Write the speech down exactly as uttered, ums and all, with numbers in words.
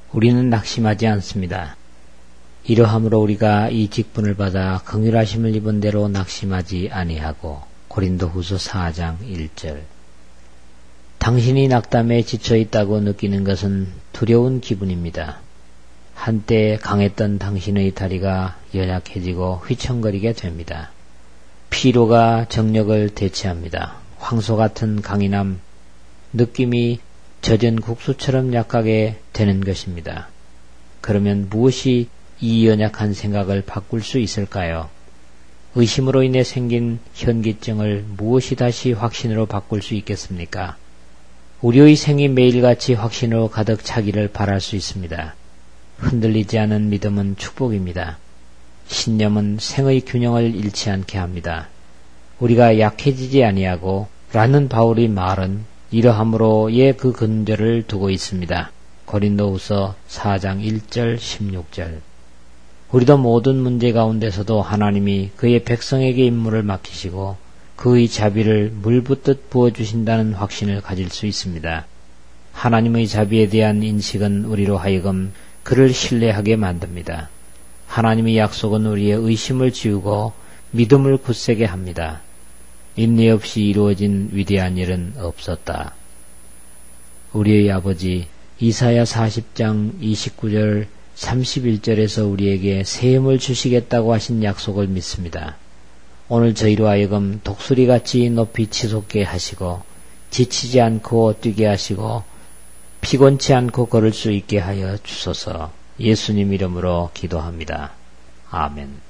우리는 낙심하지 않습니다. 이러함으로 우리가 이 직분을 받아 긍휼하심을 입은 대로 낙심하지 아니하고. 고린도후서 사 장 일 절. 당신이 낙담에 지쳐 있다고 느끼는 것은 두려운 기분입니다. 한때 강했던 당신의 다리가 연약해지고 휘청거리게 됩니다. 피로가 정력을 대체합니다. 황소 같은 강인함, 느낌이 젖은 국수처럼 약하게 되는 것입니다. 그러면 무엇이 이 연약한 생각을 바꿀 수 있을까요? 의심으로 인해 생긴 현기증을 무엇이 다시 확신으로 바꿀 수 있겠습니까? 우리의 생이 매일같이 확신으로 가득 차기를 바랄 수 있습니다. 흔들리지 않은 믿음은 축복입니다. 신념은 생의 균형을 잃지 않게 합니다. 우리가 약해지지 아니하고 라는 바울의 말은 이러함으로의 그 근저를 두고 있습니다. 고린도후서 사 장 일 절 십육 절. 우리도 모든 문제 가운데서도 하나님이 그의 백성에게 임무를 맡기시고 그의 자비를 물붓듯 부어주신다는 확신을 가질 수 있습니다. 하나님의 자비에 대한 인식은 우리로 하여금 그를 신뢰하게 만듭니다. 하나님의 약속은 우리의 의심을 지우고 믿음을 굳세게 합니다. 인내 없이 이루어진 위대한 일은 없었다. 우리의 아버지 이사야 사십 장 이십구 절 삼십일 절에서 우리에게 새 힘을 주시겠다고 하신 약속을 믿습니다. 오늘 저희로 하여금 독수리같이 높이 치솟게 하시고 지치지 않고 뛰게 하시고 피곤치 않고 걸을 수 있게 하여 주소서. 예수님 이름으로 기도합니다. 아멘.